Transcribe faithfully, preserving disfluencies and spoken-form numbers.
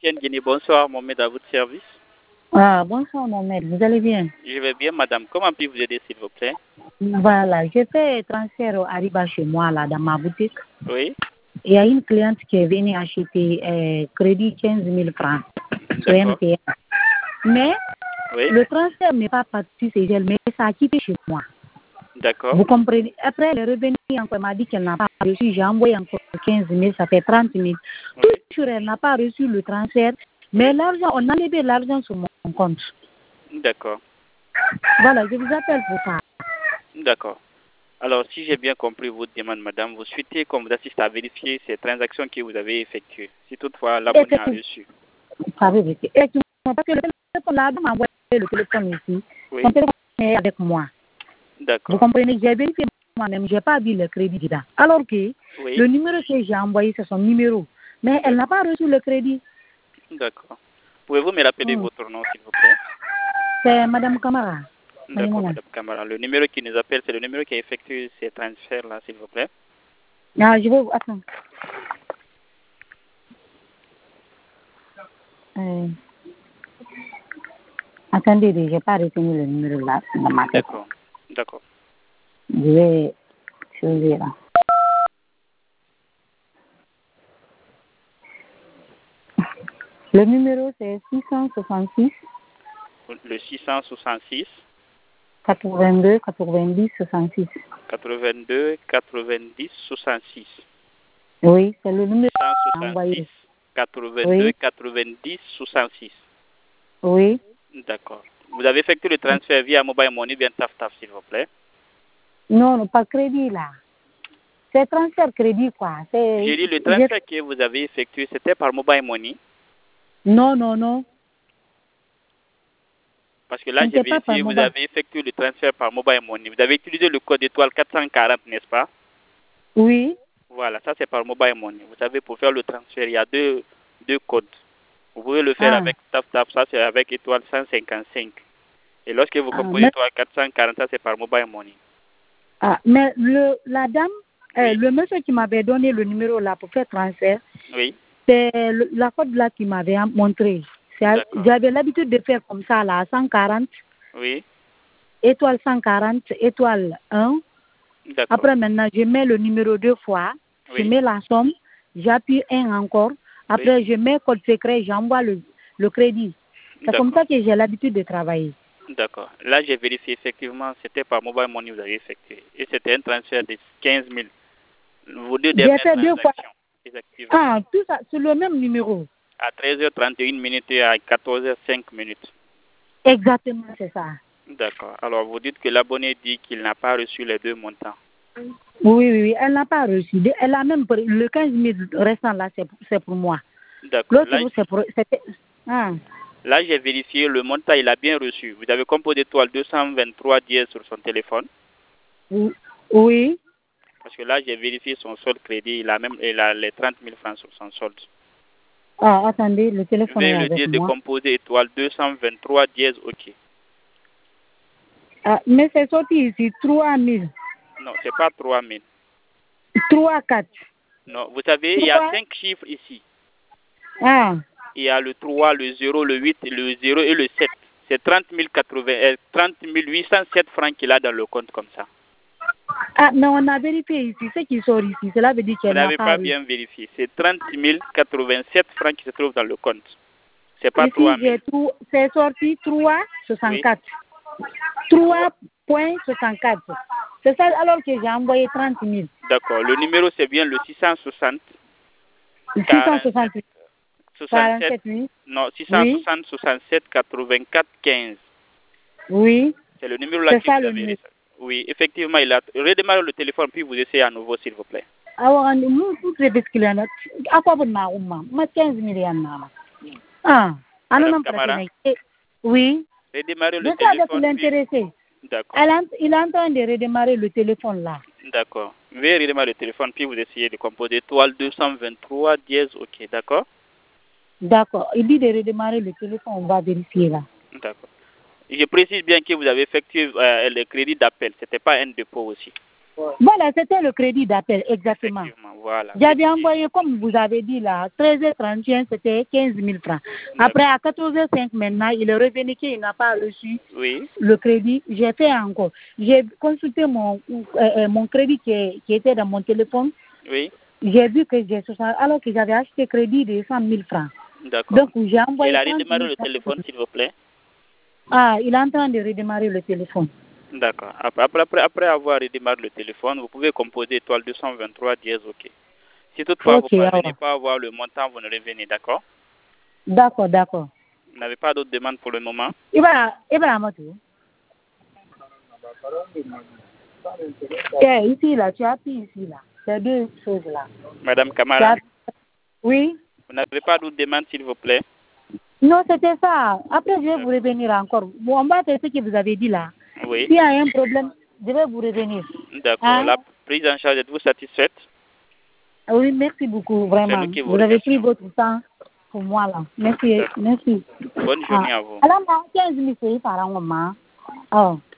Etienne Guinée, bonsoir, Mohamed à votre service. Ah, bonsoir Mohamed, vous allez bien? Je vais bien, madame. Comment puis-je vous aider, s'il vous plaît? Voilà, j'ai fait transfert au Ariba chez moi, là, dans ma boutique. Oui. Il y a une cliente qui est venue acheter euh, crédit quinze mille francs sur M T N. Mais oui. le transfert n'est pas parti chez elle, mais ça a quitté chez moi. D'accord. Vous comprenez? Après, elle est revenue encore, elle m'a dit qu'elle n'a pas reçu. J'ai envoyé encore quinze mille, ça fait trente mille. Oui. Toujours, elle n'a pas reçu le transfert. Mais l'argent, on a levé l'argent sur mon compte. D'accord. Voilà, je vous appelle pour ça. D'accord. Alors, si j'ai bien compris votre demande, madame, vous souhaitez qu'on vous assiste à vérifier ces transactions que vous avez effectuées, si toutefois l'abonné a reçu. Ça veut dire que, parce que le téléphone, là, m'a envoyé le téléphone ici. Oui. Son téléphone est avec moi. D'accord. Vous comprenez, j'ai vérifié moi-même, je n'ai pas vu le crédit dedans. Alors que oui. le numéro que j'ai envoyé, c'est son numéro. Mais elle n'a pas reçu le crédit. D'accord. Pouvez-vous me rappeler hmm. votre nom, s'il vous plaît? C'est Madame Camara. D'accord, Madame Camara. Le numéro qui nous appelle, c'est le numéro qui a effectué ces transferts-là, s'il vous plaît? Non, je vais... Attends. Euh... Attendez, je n'ai pas retenu le numéro là dans ma tête. D'accord, d'accord. Je vais changer là. Le numéro, c'est six cent soixante-six. Le six cent soixante-six. quatre-vingt-deux, quatre-vingt-dix, soixante-six. quatre-vingt-deux, quatre-vingt-dix, soixante-six. Oui, c'est le numéro envoyé. quatre-vingt-deux, oui. quatre-vingt-dix, soixante-six. Oui. D'accord. Vous avez effectué le transfert via Mobile Money, bien Taf Taf, s'il vous plaît? Non, non, pas crédit là. C'est transfert crédit, quoi. J'ai dit le transfert que vous avez effectué, c'était par Mobile Money? Non, non, non. Parce que là, j'ai vérifié, vous avez effectué le transfert par Mobile Money. Vous avez utilisé le code étoile quatre cent quarante, n'est-ce pas? Oui. Voilà, ça c'est par Mobile Money. Vous savez, pour faire le transfert, il y a deux, deux codes. Vous pouvez le faire ah. avec Taf Taf, ça c'est avec étoile cent cinquante-cinq. Et lorsque vous composez ah, étoile quatre cent quarante, ça c'est par Mobile Money. Ah, mais le, la dame, oui. euh, le monsieur qui m'avait donné le numéro là pour faire transfert, oui. c'est la code là qui m'avait montré. J'avais l'habitude de faire comme ça là, cent quarante. Oui. Étoile cent quarante, étoile un. Après maintenant, je mets le numéro deux fois, oui. Je mets la somme, j'appuie un encore. Après, oui. Je mets code secret, j'envoie le, le crédit. C'est comme ça que j'ai l'habitude de travailler. D'accord. Là, j'ai vérifié effectivement, c'était par Mobile Money que vous avez effectué. Et c'était un transfert de quinze mille. Vos deux dernières j'ai fait deux fois. Effectivement. Ah, tout ça, c'est le même numéro. À treize heures trente et une minutes et à quatorze heures cinq minutes. Exactement, c'est ça. D'accord. Alors, vous dites que l'abonné dit qu'il n'a pas reçu les deux montants. Oui, oui, oui. Elle n'a pas reçu. Elle a même le quinze mille restant là, c'est pour, pour moi. D'accord. L'autre, c'est pour... Ah. Là, j'ai vérifié le montant, il a bien reçu. Vous avez composé étoile deux cent vingt-trois dièse sur son téléphone? Oui. Parce que là, j'ai vérifié son solde crédit. Il a même il a les trente mille francs sur son solde. Ah, attendez, le téléphone est le avec dièse moi. de composé étoile deux cent vingt-trois dièse, OK. Ah, mais c'est sorti ici, trois mille. Non, c'est pas trois mille. trois, quatre. Non, vous savez, il y a cinq chiffres ici. Ah. Il y a le trois, le zéro, le huit, le zéro et le sept. C'est trente mille huit cent sept francs qu'il a dans le compte comme ça. Ah, mais on a vérifié ici. Ce qui sort ici, cela veut dire qu'elle n'a pas... Vous n'avez pas bien vérifié. C'est trente mille quatre-vingt-sept francs qui se trouvent dans le compte. C'est pas trois mille. Ici, c'est sorti trois virgule soixante-quatre. Oui. trois virgule soixante-quatre. C'est ça alors que j'ai envoyé trente mille. D'accord. Le numéro, c'est bien le six cent soixante. six cent soixante-huit. soixante-sept, oui. Non, six cent soixante, oui. soixante-sept, quatre-vingt-quatre, quinze. Oui. C'est le numéro là que vous avez réussi. Oui, effectivement, il a redémarré le téléphone, puis vous essayez à nouveau, s'il vous plaît. Ah, Madame Camara? Oui. Redémarrer le téléphone. Puis... D'accord. Il est en train de redémarrer le téléphone là. D'accord. Veuillez redémarrer le téléphone, puis vous essayez de composer étoile deux cent vingt-trois dièse, OK, d'accord? D'accord. Il dit de redémarrer le téléphone, on va vérifier là. D'accord. Je précise bien que vous avez effectué euh, le crédit d'appel. Ce n'était pas un dépôt aussi. Voilà, c'était le crédit d'appel, exactement. Voilà. J'avais envoyé, comme vous avez dit là, treize heures trente et un, c'était quinze mille francs. Après, à quatorze heures cinq maintenant, il est revenu qu'il n'a pas reçu oui. le crédit. J'ai fait encore. J'ai consulté mon, euh, mon crédit qui, qui était dans mon téléphone. Oui. J'ai vu que j'ai soixante, alors que j'avais acheté crédit de cent mille francs. D'accord. Donc, j'ai envoyé. Il a redémarré le téléphone, s'il vous plaît. Ah, il est en train de redémarrer le téléphone. D'accord. Après, après, après avoir redémarré le téléphone, vous pouvez composer étoile deux cent vingt-trois dièse OK. Si toutefois okay, vous ne parvenez pas à avoir le montant, vous ne revenez, d'accord? D'accord, d'accord. Vous n'avez pas d'autres demandes pour le moment? Eh bien, eh bien, Amadou. Eh, ici, là, tu as pris ici, là. Ces deux choses-là. Madame Camara? Oui? Vous n'avez pas d'autres demandes, s'il vous plaît? Non, c'était ça. Après, je vais vous revenir encore. Bon, on va faire ce que vous avez dit là. Oui. S'il y a un problème, je vais vous revenir. D'accord. Hein? La prise en charge, êtes-vous satisfaite? Oui, merci beaucoup, vraiment. Vous, vous avez pris votre temps pour moi là. Merci, merci. Bonne journée ah. à vous. Alors, quinze minutes, par an, oh.